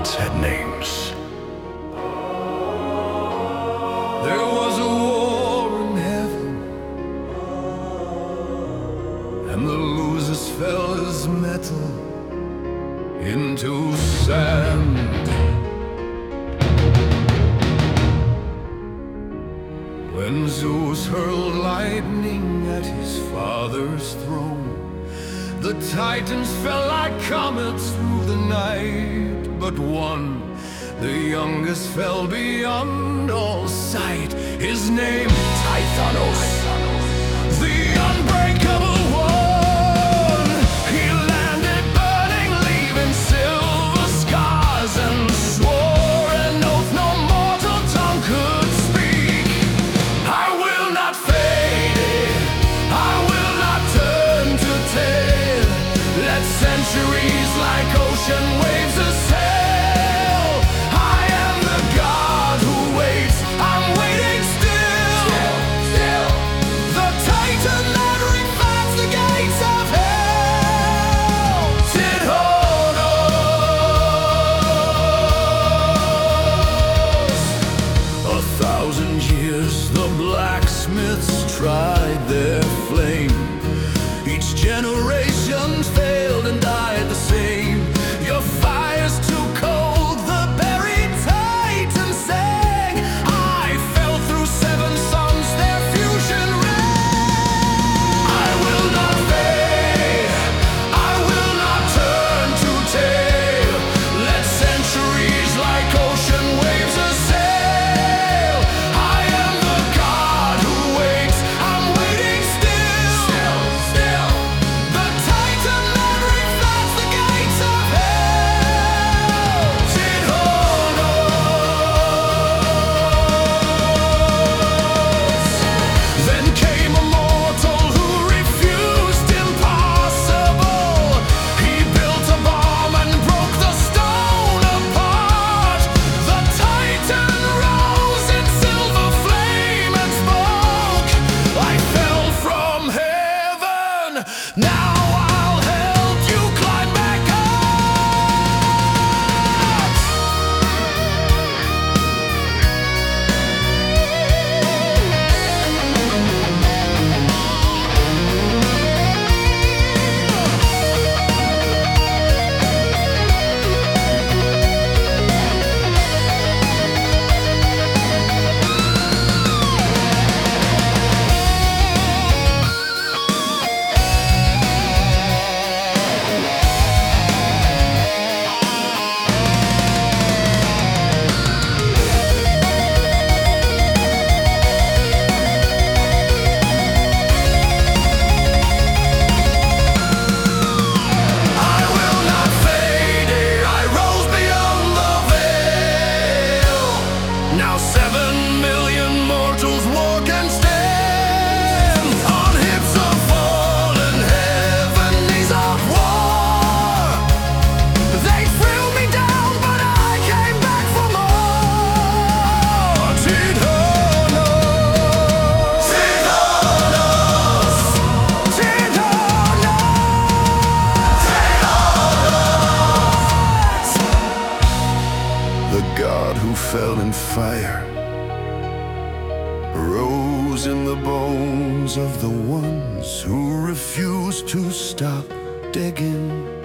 gods had names. There was a war in heaven, and the losers fell as metal into sand. When Zeus hurled lightning at his father's throne, the Titans fell like comets through the night. But one, the youngest, fell beyond all sight. His name, Tithonus, the unbreakable one. He landed burning, leaving silver scars, and swore an oath no mortal tongue could speak. I will not fade, I will not turn to tail. Let centuries like ocean waves assail. I am the god who waits, I'm waiting still. The titan that refights the gates of hell. Tidhonos. 1,000 years the blacksmiths tried their flame. Each generation failed and died the same. Your fire's too cold, the buried titan sang. I fell through 7 suns, their fusion ray. I will not fade, I will not turn to tail. Let centuries like ocean waves assail. I am the god who waits, I'm waiting still. The titan that reflects the gates of hell. Tidhonos. Then came a mortal who refused impossible. He built a bomb and broke the stone apart. The titan rose in silver flame and spoke. I fell from heaven, now I'll help you climb back up. I will not fade, I rose beyond the veil. Now 7 million mortals walk and stand on hips of fallen heaven, knees of war. They threw me down, but I came back for more. Tidhonos. Tidhonos. Tidhonos. The god who fell in fire rose in the bones of the ones who refused to stop digging.